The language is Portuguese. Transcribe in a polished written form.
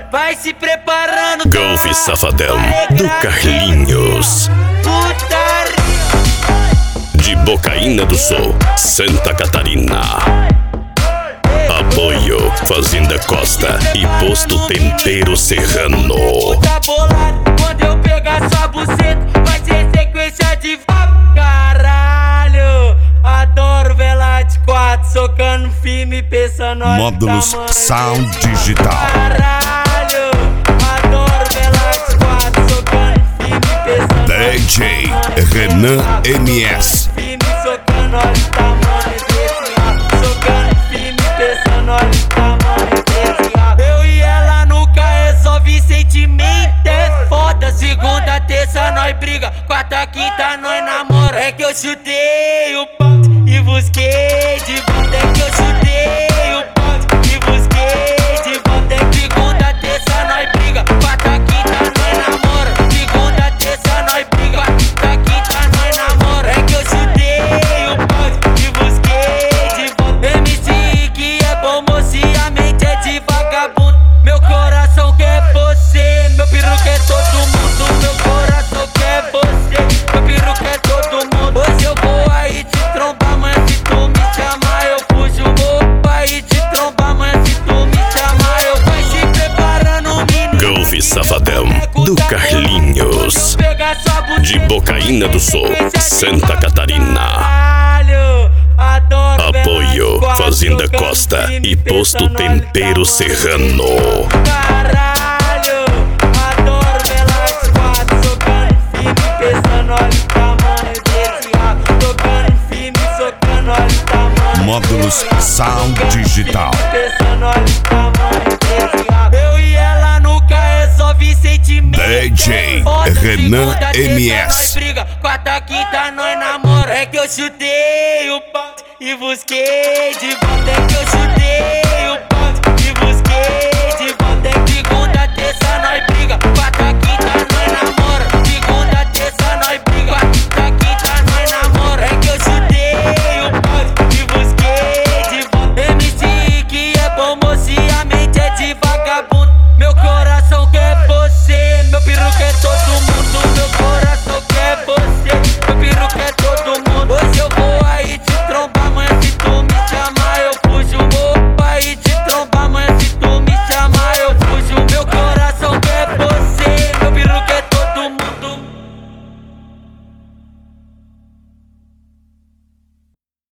vai se preparando. Golf Safadão do Carlinhos. De Bocaina do Sul, Santa Catarina. Apoio Fazenda Costa e Posto Tempero Serrano. Tá bolado, quando eu pegar sua buceta, vai ser sequência de caralho. Adoro vela de 4, socando firme, pensando. Módulos Sound Digital. Caralho, adoro vela de 4, socando firme, pensando. DJ Renan MS. Firme, socando, olha o tamanho desse rabo. Socando firme, pensando, olha o tamanho desse rabo. Eu e ela nunca resolve sentimento, é foda. Segunda, terça, nós briga. Quarta, quinta, nós namora. É que eu chutei o pau e busquei de volta. É que eu chutei o pau e busquei de volta. É que segunda, terça, nós briga. Quarta, quinta, nós namora. Segunda, terça, nós briga. Quarta, quinta, nós namora. É que eu chutei o pau e busquei de volta. MC que é bom moço e a mente é de vagabundo. Meu coração quer você, meu peru quer todo mundo. Meu coração quer você, meu peru quer todo mundo. Hoje eu vou aí te trombar, mas se tu me chamar eu fujo. Vou aí te trombar, mas se tu me chamar eu vai se preparando, menino. Golf Safadão do Carlinhos. De Bocaina do Sul, Santa Catarina. Apoio Fazenda Costa e Posto Tempero Serrano. Caralho, adoro vela de 4, socando firme, pensando, olha o tamanho desse rabo. Tocando firme, socando, olha o tamanho. Módulos Sound Digital. Pensando, olha o tamanho desse rabo. Eu e ela nunca resolve sentimento. DJ Renan MS. Quarta, quinta, nós namora. É que eu chutei o pau e busquei de volta. É que eu chutei